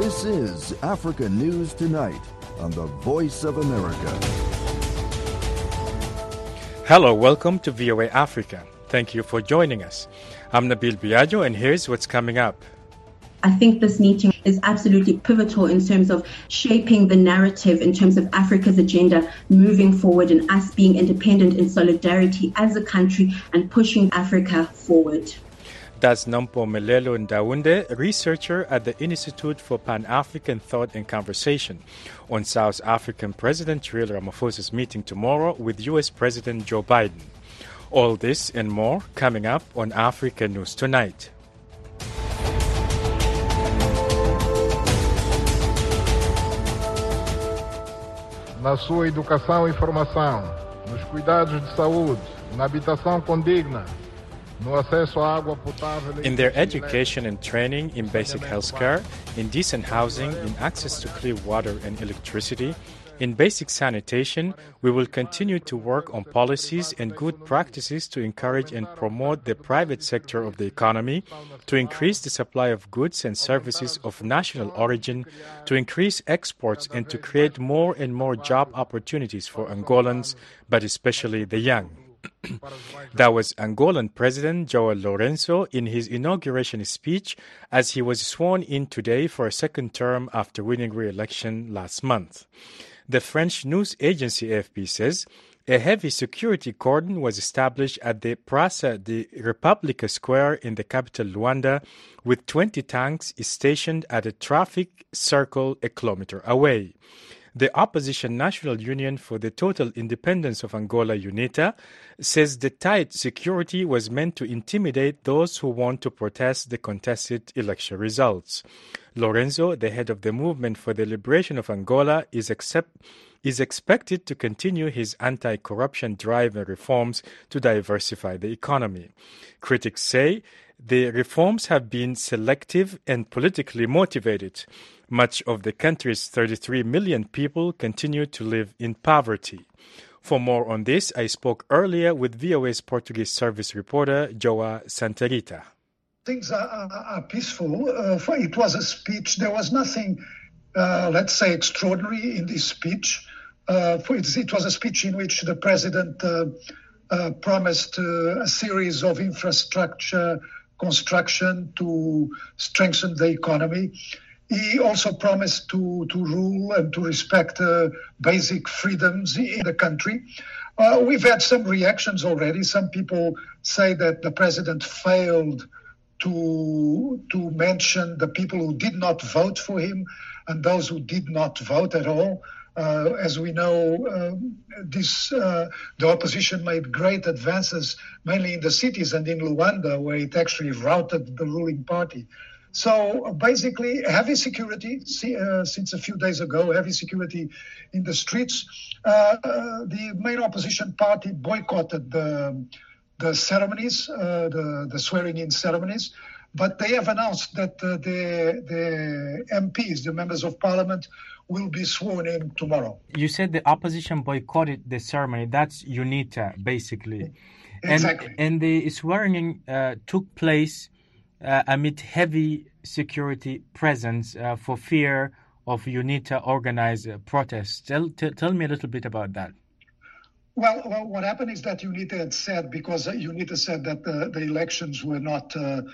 This is Africa News Tonight on the Voice of America. Hello, welcome to VOA Africa. Thank you for joining us. I'm Nabil Biagio, and here's what's coming up. I think this meeting is absolutely pivotal in terms of shaping the narrative in terms of Africa's agenda moving forward and us being independent in solidarity as a country and pushing Africa forward. That's Nampo Melelo Ndaunde, researcher at the Institute for Pan-African Thought and Conversation, on South African President Cyril Ramaphosa's meeting tomorrow with U.S. President Joe Biden. All this and more coming up on Africa News Tonight. Na sua educação e formação, nos cuidados de saúde, na habitação condigna, no acesso à água potável. In their education and training, in basic health care, in decent housing, in access to clean water and electricity, in basic sanitation, we will continue to work on policies and good practices to encourage and promote the private sector of the economy, to increase the supply of goods and services of national origin, to increase exports and to create more and more job opportunities for Angolans, but especially the young. That was Angolan President João Lourenço in his inauguration speech as he was sworn in today for a second term after winning re-election last month. The French news agency AFP says a heavy security cordon was established at the Praça de República Square in the capital Luanda, with 20 tanks stationed at a traffic circle a kilometer away. The opposition National Union for the Total Independence of Angola, UNITA, says the tight security was meant to intimidate those who want to protest the contested election results. Lourenço, the head of the Movement for the Liberation of Angola, is expected to continue his anti-corruption drive and reforms to diversify the economy. Critics say the reforms have been selective and politically motivated. Much of the country's 33 million people continue to live in poverty. For more on this, I spoke earlier with VOA's Portuguese service reporter, Joa Santarita. Things are peaceful. It was a speech. There was nothing, let's say, extraordinary in this speech. It was a speech in which the president promised a series of infrastructure construction to strengthen the economy. He also promised to rule and to respect basic freedoms in the country. We've had some reactions already. Some people say that the president failed to mention the people who did not vote for him and those who did not vote at all. As we know, the opposition made great advances, mainly in the cities and in Luanda, where it actually routed the ruling party. So basically, heavy security since a few days ago, heavy security in the streets. The main opposition party boycotted the ceremonies, the swearing-in ceremonies, but they have announced that the MPs, the members of parliament, will be sworn in tomorrow. You said the opposition boycotted the ceremony. That's UNITA, basically. Exactly. And the swearing-in took place amid heavy security presence for fear of UNITA organized protests. Tell me a little bit about that. Well, what happened is that UNITA had said, because UNITA said that the elections were not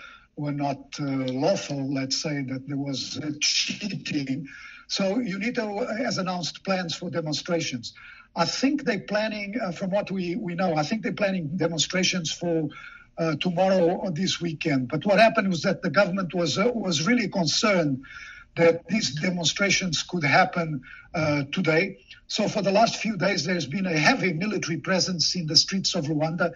lawful, let's say, that there was cheating. So UNITA has announced plans for demonstrations. I think they're planning, from what we know, I think they're planning demonstrations for tomorrow or this weekend. But what happened was that the government was really concerned that these demonstrations could happen today. So for the last few days, there's been a heavy military presence in the streets of Luanda,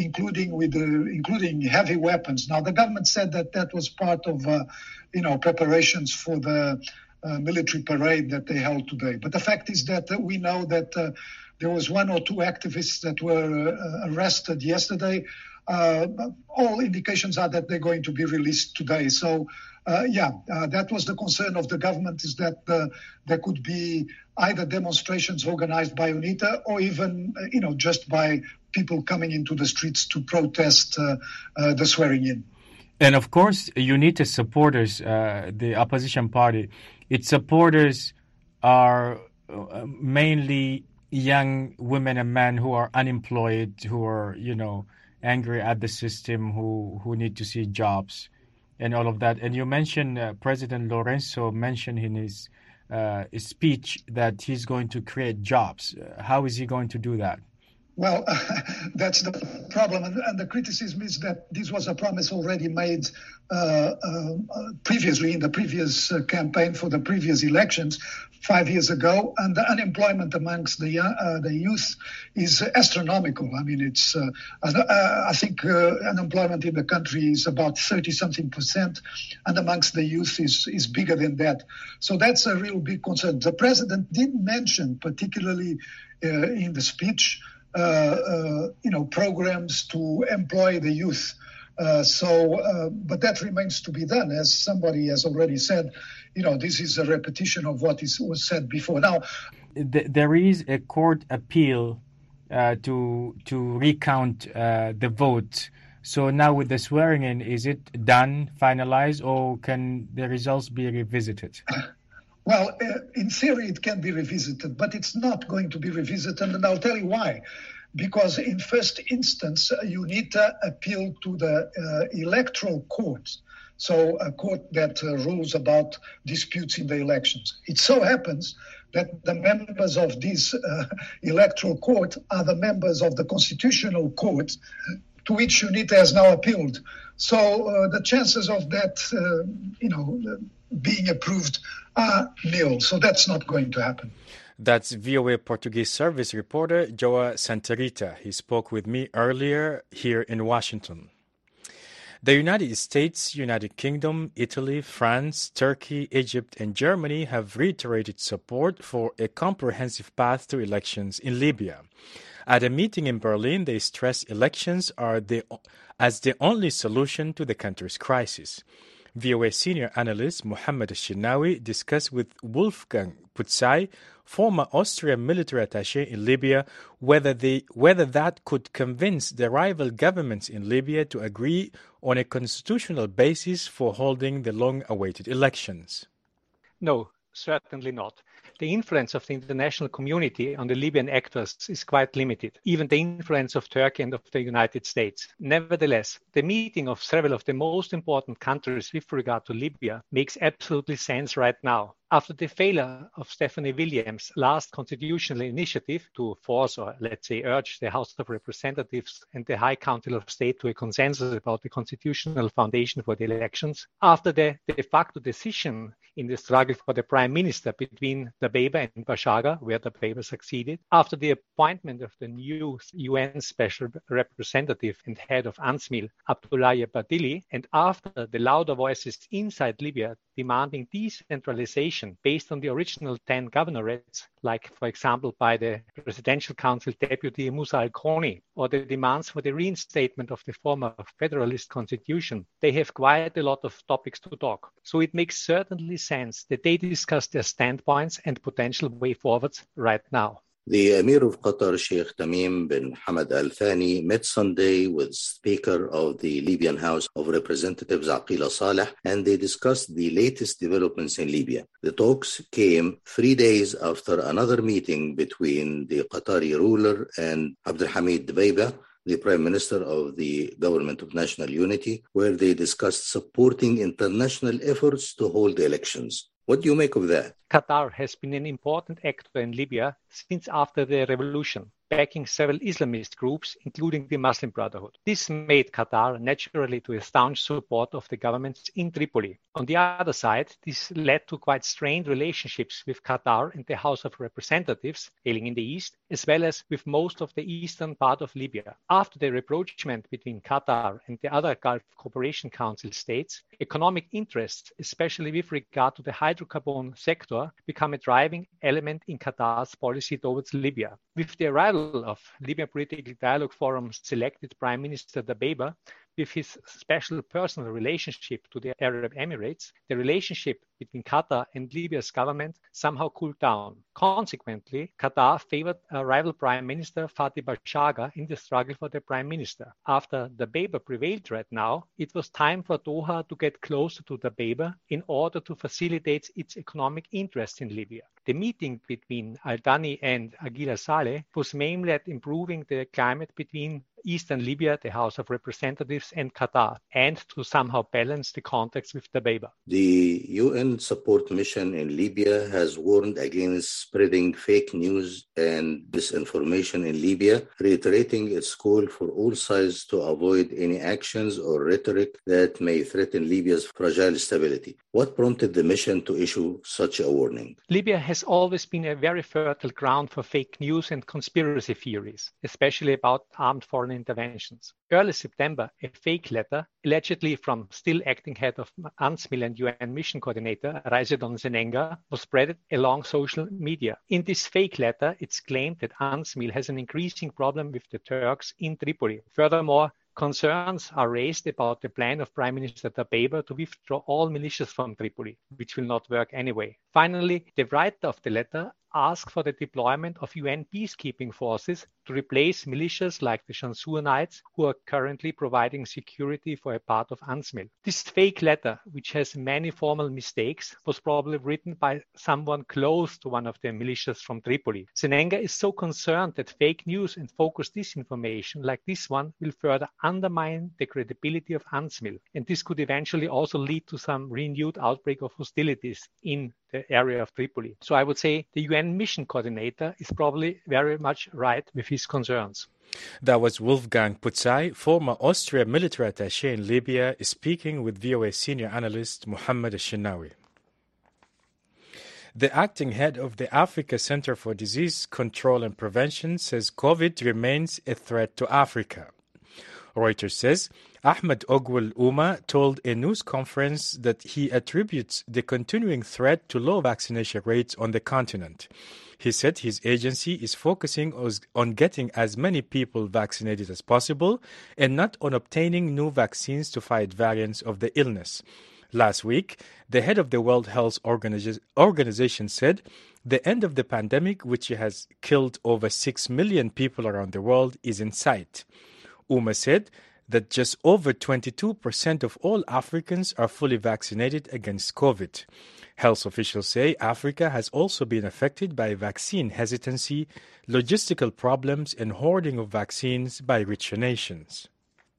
including heavy weapons. Now, the government said that was part of preparations for the military parade that they held today. But the fact is that we know that there was one or two activists that were arrested yesterday. All indications are that they're going to be released today. So, that was the concern of the government, is that there could be either demonstrations organized by UNITA or even, just by people coming into the streets to protest the swearing in. And of course, UNITA's supporters, the opposition party, its supporters are mainly young women and men who are unemployed, who are, angry at the system, who need to see jobs and all of that. And you mentioned President Lorenzo mentioned in his speech that he's going to create jobs. How is he going to do that? Well, that's the problem. And the criticism is that this was a promise already made previously in the previous campaign for the previous elections 5 years ago. And the unemployment amongst the youth is astronomical. I mean, it's I think unemployment in the country is about 30-something%, and amongst the youth is bigger than that. So that's a real big concern. The president did mention, particularly in the speech, programs to employ the youth. But that remains to be done. As somebody has already said, this is a repetition of what was said before. Now, there is a court appeal to recount the vote. So now with the swearing in, is it done, finalized, or can the results be revisited? Well, in theory, it can be revisited, but it's not going to be revisited, and I'll tell you why. Because in first instance, UNITA appealed to the electoral court, so a court that rules about disputes in the elections. It so happens that the members of this electoral court are the members of the constitutional court, to which UNITA has now appealed. So the chances of that, being approved are nil. So that's not going to happen. That's VOA Portuguese service reporter Joa Santarita. He spoke with me earlier here in Washington. The United States, United Kingdom, Italy, France, Turkey, Egypt, and Germany have reiterated support for a comprehensive path to elections in Libya. At a meeting in Berlin, they stressed elections are as the only solution to the country's crisis. VOA senior analyst Mohammed Shinawi discussed with Wolfgang Putzai, former Austrian military attaché in Libya, whether that could convince the rival governments in Libya to agree on a constitutional basis for holding the long-awaited elections. No, certainly not. The influence of the international community on the Libyan actors is quite limited, even the influence of Turkey and of the United States. Nevertheless, the meeting of several of the most important countries with regard to Libya makes absolutely sense right now. After the failure of Stephanie Williams' last constitutional initiative to force, or let's say urge, the House of Representatives and the High Council of State to a consensus about the constitutional foundation for the elections, after the de facto decision in the struggle for the prime minister between Dabeiba and Bashaga, where Dabeiba succeeded, after the appointment of the new UN Special Representative and head of UNSMIL, Abdoulaye Badili, and after the louder voices inside Libya demanding decentralization based on the original 10 governorates, like, for example, by the Presidential Council Deputy Musa Al-Khoni, or the demands for the reinstatement of the former Federalist Constitution, they have quite a lot of topics to talk. So it makes certainly sense that they discuss their standpoints and potential way forwards right now. The Emir of Qatar, Sheikh Tamim bin Hamad Al Thani, met Sunday with Speaker of the Libyan House of Representatives, Aqila Saleh, and they discussed the latest developments in Libya. The talks came 3 days after another meeting between the Qatari ruler and Abdelhamid Dabeiba, the Prime Minister of the Government of National Unity, where they discussed supporting international efforts to hold the elections. What do you make of that? Qatar has been an important actor in Libya since after the revolution, backing several Islamist groups, including the Muslim Brotherhood. This made Qatar naturally to a staunch support of the governments in Tripoli. On the other side, this led to quite strained relationships with Qatar and the House of Representatives, hailing in the east, as well as with most of the eastern part of Libya. After the rapprochement between Qatar and the other Gulf Cooperation Council states, economic interests, especially with regard to the hydrocarbon sector, become a driving element in Qatar's policy towards Libya. With the arrival of Libya Political Dialogue Forum's selected Prime Minister Dabeiba, with his special personal relationship to the Arab Emirates, the relationship between Qatar and Libya's government somehow cooled down. Consequently, Qatar favored a rival Prime Minister, Fatih Bashaga, in the struggle for the Prime Minister. After Dabeiba prevailed right now, it was time for Doha to get closer to Dabeiba in order to facilitate its economic interests in Libya. The meeting between Al-Thani and Aguila Saleh was mainly at improving the climate between Eastern Libya, the House of Representatives, and Qatar, and to somehow balance the contacts with Dabeiba. The UN support mission in Libya has warned against spreading fake news and disinformation in Libya, reiterating its call for all sides to avoid any actions or rhetoric that may threaten Libya's fragile stability. What prompted the mission to issue such a warning? Libya has always been a very fertile ground for fake news and conspiracy theories, especially about armed foreign interventions. Early September, a fake letter, allegedly from still acting head of UNSMIL and UN mission coordinator Raizadon Zenenga, was spread along social media. In this fake letter, it's claimed that UNSMIL has an increasing problem with the Turks in Tripoli. Furthermore, concerns are raised about the plan of Prime Minister Dabeiba to withdraw all militias from Tripoli, which will not work anyway. Finally, the writer of the letter asked for the deployment of UN peacekeeping forces to replace militias like the Shamsurites, who are currently providing security for a part of UNSMIL. This fake letter, which has many formal mistakes, was probably written by someone close to one of the militias from Tripoli. Zenenga is so concerned that fake news and focused disinformation like this one will further undermine the credibility of UNSMIL, and this could eventually also lead to some renewed outbreak of hostilities in the area of Tripoli. So I would say the UN mission coordinator is probably very much right with his concerns. That was Wolfgang Putzai, former Austrian military attaché in Libya, speaking with VOA senior analyst Mohammed Al-Shinawi. The acting head of the Africa Center for Disease Control and Prevention says COVID remains a threat to Africa. Reuters says Ahmed Ogwal Uma told a news conference that he attributes the continuing threat to low vaccination rates on the continent. He said his agency is focusing on getting as many people vaccinated as possible and not on obtaining new vaccines to fight variants of the illness. Last week, the head of the World Health Organization said the end of the pandemic, which has killed over 6 million people around the world, is in sight. Uma said that just over 22% of all Africans are fully vaccinated against COVID. Health officials say Africa has also been affected by vaccine hesitancy, logistical problems, and hoarding of vaccines by richer nations.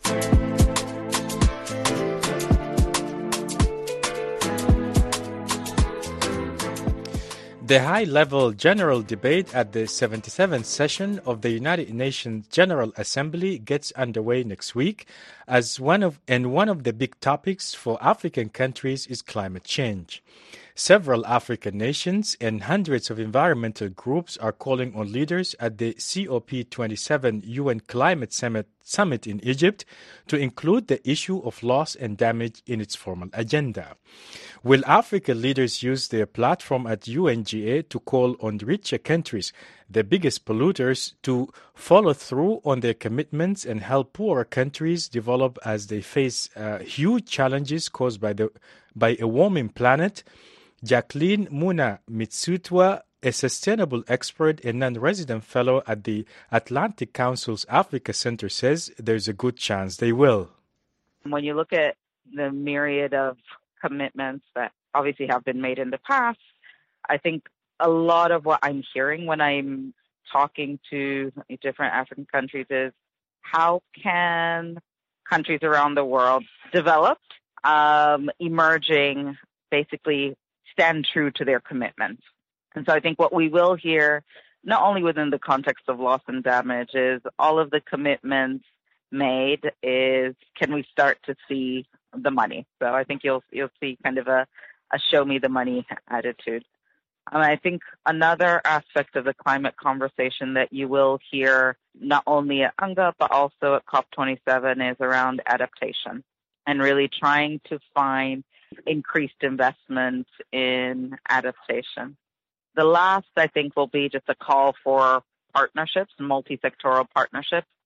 The high-level general debate at the 77th session of the United Nations General Assembly gets underway next week, one of the big topics for African countries is climate change. Several African nations and hundreds of environmental groups are calling on leaders at the COP27 UN Climate Summit in Egypt to include the issue of loss and damage in its formal agenda. Will African leaders use their platform at UNGA to call on richer countries, the biggest polluters, to follow through on their commitments and help poorer countries develop as they face huge challenges caused by a warming planet? Jacqueline Muna Mitsutwa, a sustainable expert and non-resident fellow at the Atlantic Council's Africa Center, says there's a good chance they will. When you look at the myriad of commitments that obviously have been made in the past, I think a lot of what I'm hearing when I'm talking to different African countries is how can countries around the world develop, emerging, basically stand true to their commitments. And so I think what we will hear, not only within the context of loss and damage, is all of the commitments made is, can we start to see the money? So I think you'll see kind of a show me the money attitude. And I think another aspect of the climate conversation that you will hear not only at UNGA but also at COP27 is around adaptation and really trying to find increased investment in adaptation. The last, I think, will be just a call for partnerships, multi-sectoral partnerships.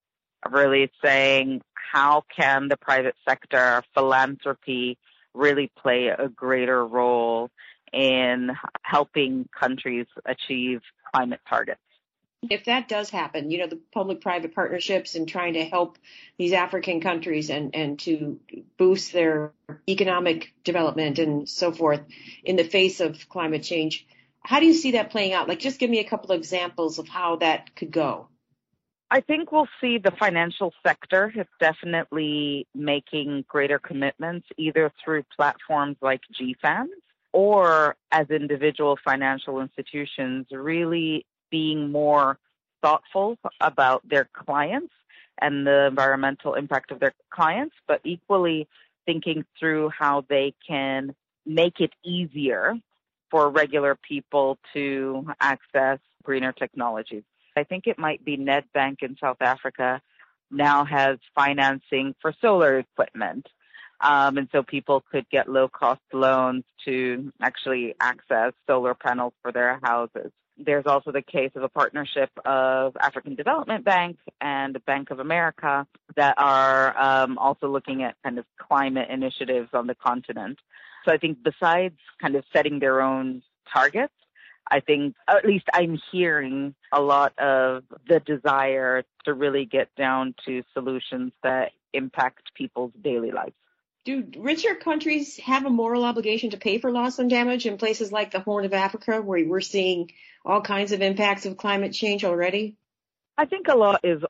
really saying how can the private sector, philanthropy, really play a greater role in helping countries achieve climate targets. If that does happen, the public-private partnerships and trying to help these African countries and to boost their economic development and so forth in the face of climate change, how do you see that playing out? Like, just give me a couple of examples of how that could go. I think we'll see the financial sector is definitely making greater commitments, either through platforms like GFANZ or as individual financial institutions, really being more thoughtful about their clients and the environmental impact of their clients, but equally thinking through how they can make it easier for regular people to access greener technologies. I think it might be Nedbank in South Africa now has financing for solar equipment. And so people could get low-cost loans to actually access solar panels for their houses. There's also the case of a partnership of African Development Bank and Bank of America that are also looking at kind of climate initiatives on the continent. So I think besides kind of setting their own targets, I think, at least I'm hearing a lot of the desire to really get down to solutions that impact people's daily lives. Do richer countries have a moral obligation to pay for loss and damage in places like the Horn of Africa, where we're seeing all kinds of impacts of climate change already? I think a lot is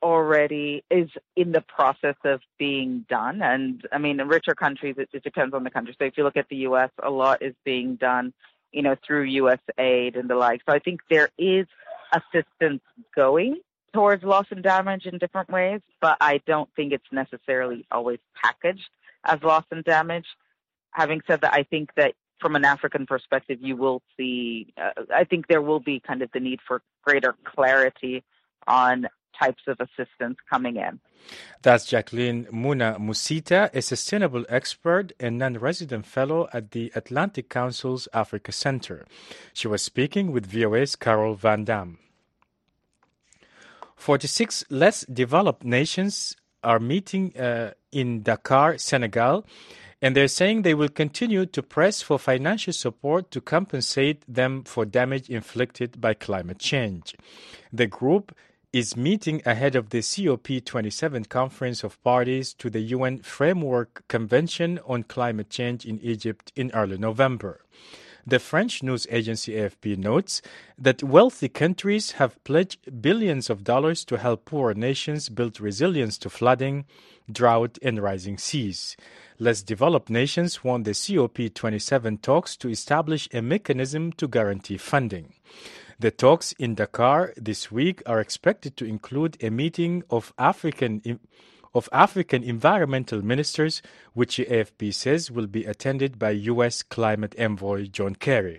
in the process of being done. And I mean, in richer countries, it depends on the country. So if you look at the U.S., a lot is being done, through U.S. aid and the like. So I think there is assistance going towards loss and damage in different ways, but I don't think it's necessarily always packaged as loss and damage. Having said that, I think that from an African perspective, you will see, I think there will be kind of the need for greater clarity on types of assistance coming in. That's Jacqueline Muna Musita, a sustainable expert and non-resident fellow at the Atlantic Council's Africa Center. She was speaking with VOA's Carol Van Dam. 46 less developed nations are meeting in Dakar, Senegal, and they're saying they will continue to press for financial support to compensate them for damage inflicted by climate change. The group is meeting ahead of the COP27 Conference of Parties to the UN Framework Convention on Climate Change in Egypt in early November. The French news agency AFP notes that wealthy countries have pledged billions of dollars to help poor nations build resilience to flooding, drought, and rising seas. Less developed nations want the COP27 talks to establish a mechanism to guarantee funding. The talks in Dakar this week are expected to include a meeting of African environmental ministers, which the AFP says will be attended by U.S. climate envoy John Kerry.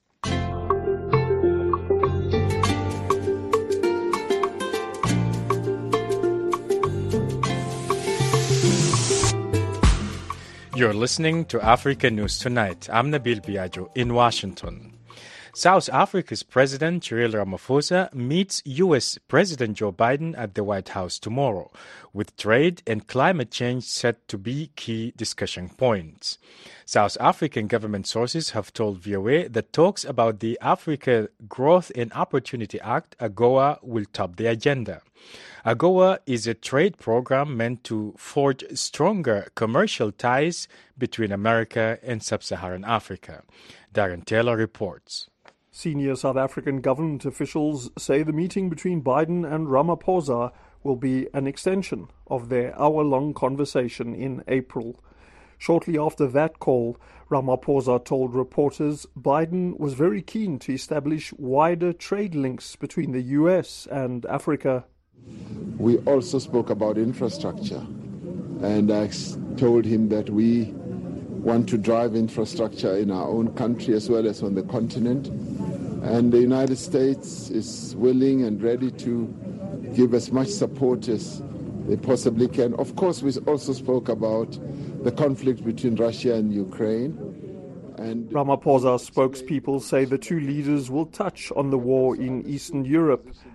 You're listening to Africa News Tonight. I'm Nabil Biagio in Washington. South Africa's President Cyril Ramaphosa meets U.S. President Joe Biden at the White House tomorrow, with trade and climate change set to be key discussion points. South African government sources have told VOA that talks about the Africa Growth and Opportunity Act, AGOA, will top the agenda. AGOA is a trade program meant to forge stronger commercial ties between America and Sub-Saharan Africa. Darren Taylor reports. Senior South African government officials say the meeting between Biden and Ramaphosa will be an extension of their hour-long conversation in April. Shortly after that call, Ramaphosa told reporters Biden was very keen to establish wider trade links between the U.S. and Africa. We also spoke about infrastructure, and I told him that we want to drive infrastructure in our own country as well as on the continent. And the United States is willing and ready to give as much support as they possibly can. Of course, we also spoke about the conflict between Russia and Ukraine. And Ramaphosa's spokespeople say the two leaders will touch on the war in Eastern Europe,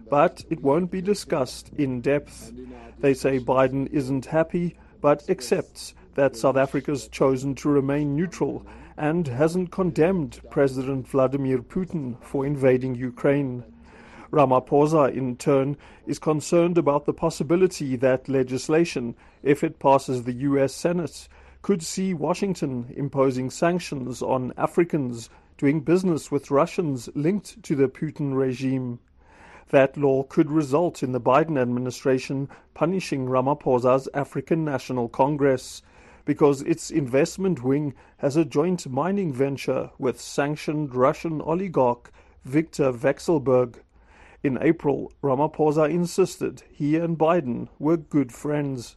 but it won't be discussed in depth. They say Biden isn't happy, but accepts that South Africa's chosen to remain neutral and hasn't condemned President Vladimir Putin for invading Ukraine. Ramaphosa, in turn, is concerned about the possibility that legislation, if it passes the US Senate, could see Washington imposing sanctions on Africans doing business with Russians linked to the Putin regime. That law could result in the Biden administration punishing Ramaphosa's African National Congress, because its investment wing has a joint mining venture with sanctioned Russian oligarch Viktor Vekselberg. In April, Ramaphosa insisted he and Biden were good friends.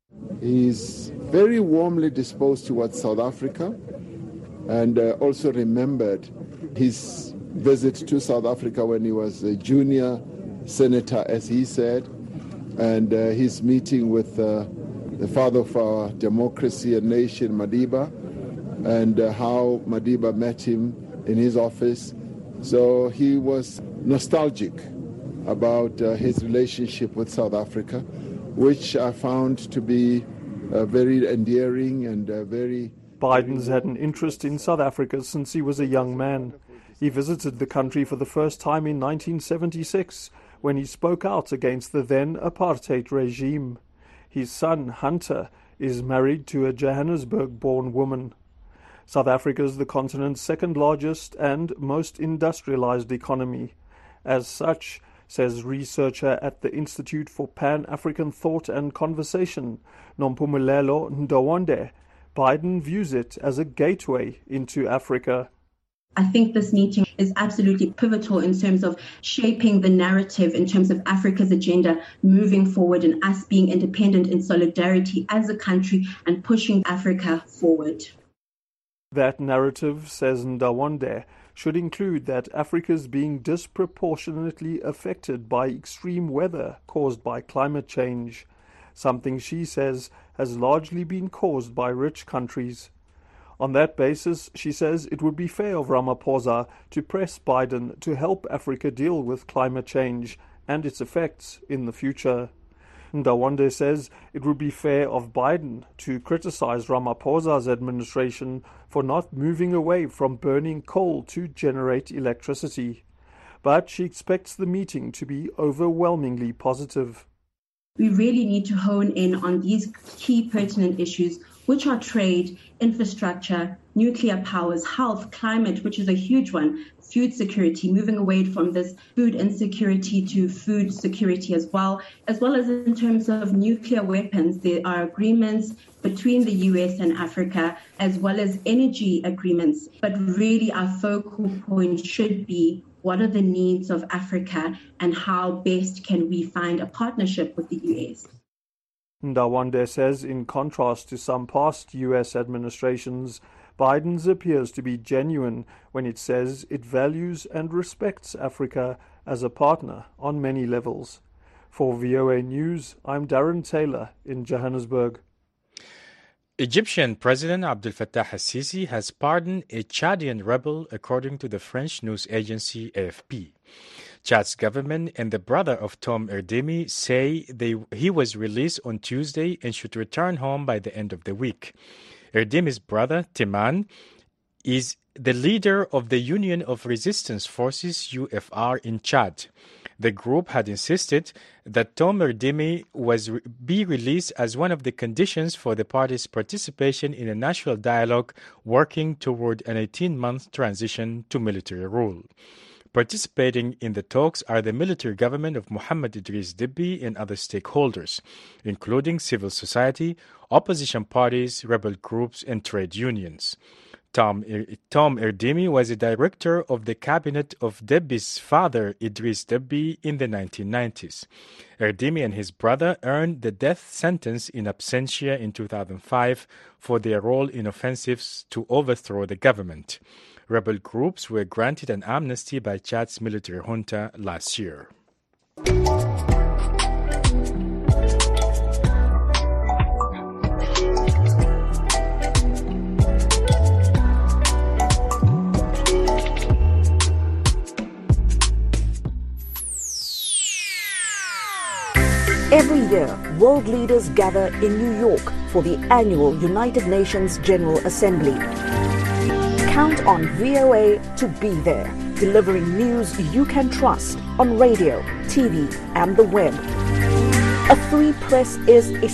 He's very warmly disposed towards South Africa, and also remembered his visit to South Africa when he was a junior senator, as he said, and his meeting with the father of our democracy and nation, Madiba, and how Madiba met him in his office. So he was nostalgic about his relationship with South Africa, which I found to be very endearing and very... Biden's had an interest in South Africa since he was a young man. He visited the country for the first time in 1976, when he spoke out against the then apartheid regime. His son, Hunter, is married to a Johannesburg-born woman. South Africa is the continent's second largest and most industrialized economy. As such, says researcher at the Institute for Pan-African Thought and Conversation, Nompumelelo Ndawonde, Biden views it as a gateway into Africa. I think this meeting is absolutely pivotal in terms of shaping the narrative in terms of Africa's agenda moving forward and us being independent in solidarity as a country and pushing Africa forward. That narrative, says Ndawonde, should include that Africa is being disproportionately affected by extreme weather caused by climate change, something she says has largely been caused by rich countries. On that basis, she says it would be fair of Ramaphosa to press Biden to help Africa deal with climate change and its effects in the future. Ndawonde says it would be fair of Biden to criticize Ramaphosa's administration for not moving away from burning coal to generate electricity. But she expects the meeting to be overwhelmingly positive. We really need to hone in on these key pertinent issues, which are trade, infrastructure, nuclear powers, health, climate, which is a huge one, food security, moving away from this food insecurity to food security as well as in terms of nuclear weapons. There are agreements between the US and Africa, as well as energy agreements. But really our focal point should be, what are the needs of Africa and how best can we find a partnership with the US? Ndawonde says, in contrast to some past US administrations, Biden's appears to be genuine when it says it values and respects Africa as a partner on many levels. For VOA News, I'm Darren Taylor in Johannesburg. Egyptian President Abdel Fattah al-Sisi has pardoned a Chadian rebel, according to the French news agency AFP. Chad's government and the brother of Tom Erdemi say he was released on Tuesday and should return home by the end of the week. Erdemi's brother, Timan, is the leader of the Union of Resistance Forces, UFR, in Chad. The group had insisted that Tom Erdemi be released as one of the conditions for the party's participation in a national dialogue working toward an 18-month transition to military rule. Participating in the talks are the military government of Mohammed Idris Deby and other stakeholders, including civil society, opposition parties, rebel groups, and trade unions. Tom Erdemi was a director of the cabinet of Deby's father, Idris Deby, in the 1990s. Erdemi and his brother earned the death sentence in absentia in 2005 for their role in offensives to overthrow the government. Rebel groups were granted an amnesty by Chad's military junta last year. Every year, world leaders gather in New York for the annual United Nations General Assembly. Count on VOA to be there, delivering news you can trust on radio, TV, and the web. A free press is